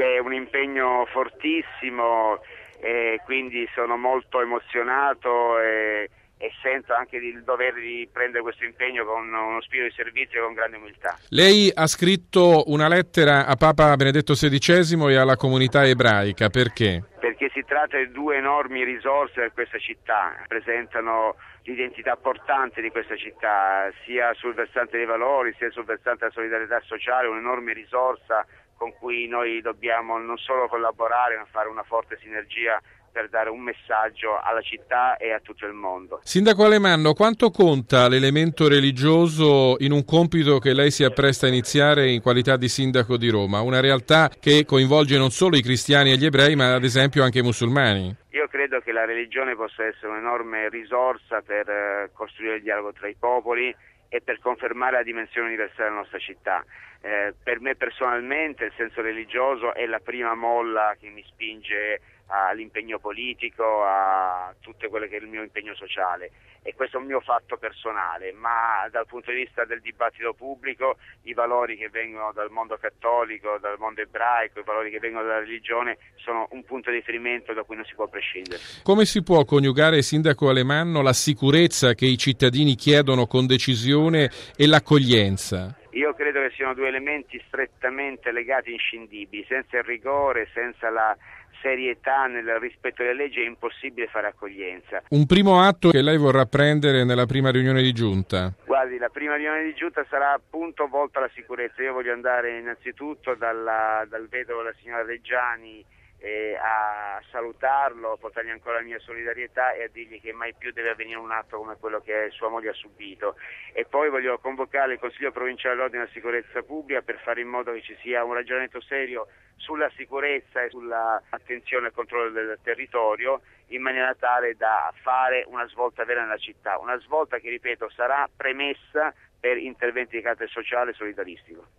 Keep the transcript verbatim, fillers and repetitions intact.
Beh, è un impegno fortissimo e quindi sono molto emozionato e, e sento anche il dovere di prendere questo impegno con uno spirito di servizio e con grande umiltà. Lei ha scritto una lettera a Papa Benedetto sedicesimo e alla comunità ebraica, perché? Perché si tratta di due enormi risorse per questa città, presentano l'identità portante di questa città, sia sul versante dei valori, sia sul versante della solidarietà sociale, un'enorme risorsa con cui noi dobbiamo non solo collaborare, ma fare una forte sinergia per dare un messaggio alla città e a tutto il mondo. Sindaco Alemanno, quanto conta l'elemento religioso in un compito che lei si appresta a iniziare in qualità di sindaco di Roma, una realtà che coinvolge non solo i cristiani e gli ebrei, ma ad esempio anche i musulmani? Io credo che la religione possa essere un'enorme risorsa per eh, costruire il dialogo tra i popoli e per confermare la dimensione universale della nostra città. Eh, per me personalmente il senso religioso è la prima molla che mi spinge all'impegno politico, a tutto quello che è il mio impegno sociale, e questo è un mio fatto personale, ma dal punto di vista del dibattito pubblico i valori che vengono dal mondo cattolico, dal mondo ebraico, i valori che vengono dalla religione sono un punto di riferimento da cui non si può prescindere. Come si può coniugare, Sindaco Alemanno, la sicurezza che i cittadini chiedono con decisione e l'accoglienza? Io credo che siano due elementi strettamente legati, inscindibili. Senza il rigore, senza la serietà nel rispetto delle leggi è impossibile fare accoglienza. Un primo atto che lei vorrà prendere nella prima riunione di giunta? Guardi, la prima riunione di giunta sarà appunto volta alla sicurezza. Io voglio andare innanzitutto dalla, dal vedovo della signora Reggiani eh, a salutarlo, a portargli ancora la mia solidarietà e a dirgli che mai più deve avvenire un atto come quello che sua moglie ha subito. E poi voglio convocare il Consiglio Provinciale dell'Ordine della Sicurezza Pubblica per fare in modo che ci sia un ragionamento serio sulla sicurezza e sulla attenzione al controllo del territorio, in maniera tale da fare una svolta vera nella città, una svolta che, ripeto, sarà premessa per interventi di carattere sociale e solidaristico.